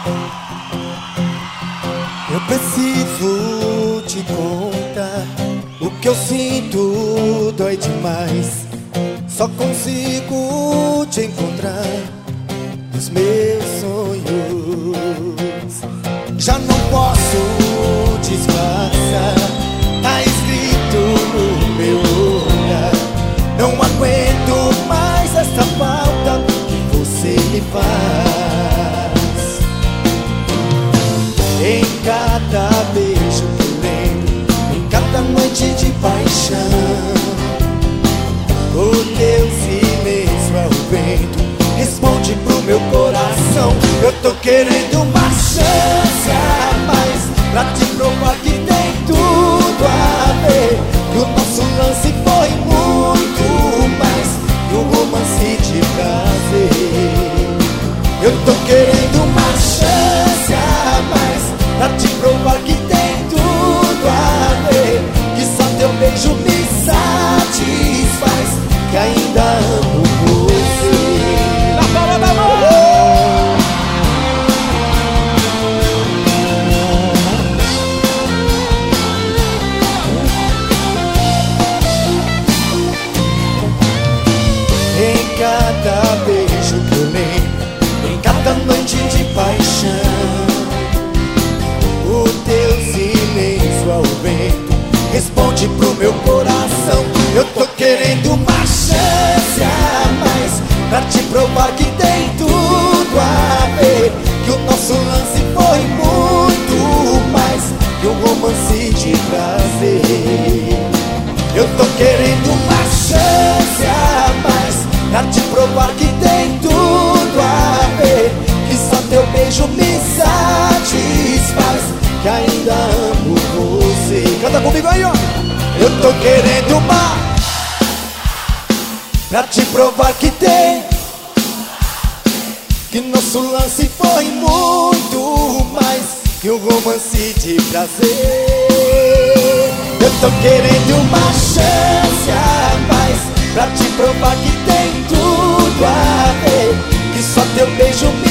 Eu preciso te contar. O que eu sinto dói demais. Só consigo te encontrar nos meus sonhos. Já não posso disfarçar. Tá escrito no meu olhar. Não aguento mais essa falta que você me faz. Em cada beijo que eu lembro, em cada noite de paixão, o teu silêncio é o vento, responde pro meu coração. Eu tô querendo uma chance a mais, pra te provar que tem tudo a ver, que o nosso lance foi muito mais que um romance de prazer. Eu tô querendo uma chance a mais, pra te provar que tem tudo a ver, que só teu beijo me satisfaz, que ainda amo você. Na palma da mão! Em cada beijo que eu lembro, em cada noite de paixão, o teu silêncio ao vento responde pro meu coração. Eu tô querendo uma chance a mais, pra te provar que tem tudo a ver, que o nosso lance foi muito mais que um romance de prazer. Eu tô querendo uma chance a mais, pra te provar que tem tudo a ver, que só teu beijo me satisfaz, que ainda amo você. Canta comigo aí, ó. Eu tô querendo uma, pra te provar que tem, que nosso lance foi muito mais que um romance de prazer. Eu tô querendo uma chance a mais, pra te provar que tem tudo a ver, que só teu beijo me